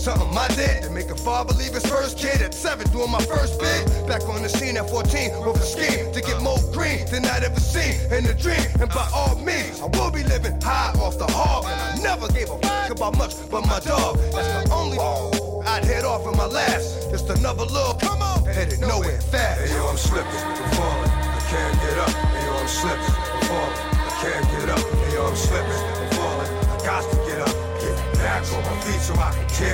Something I did to make a father leave his first kid at 7, doing my first bid. Back on the scene at 14 with a scheme to get more green than I'd ever seen in a dream. And by all means, I will be living high off the hog. And I never gave a fuck about much but my dog. That's the only I'd head off in my last. Just another little come on, headed nowhere fast. Hey yo, I'm slipping, I'm falling, I can't get up. Hey yo, I'm slipping, I'm falling, I can't get up. Hey yo, I'm slipping, I'm falling, I got to get up. Get back on my feet so I can tear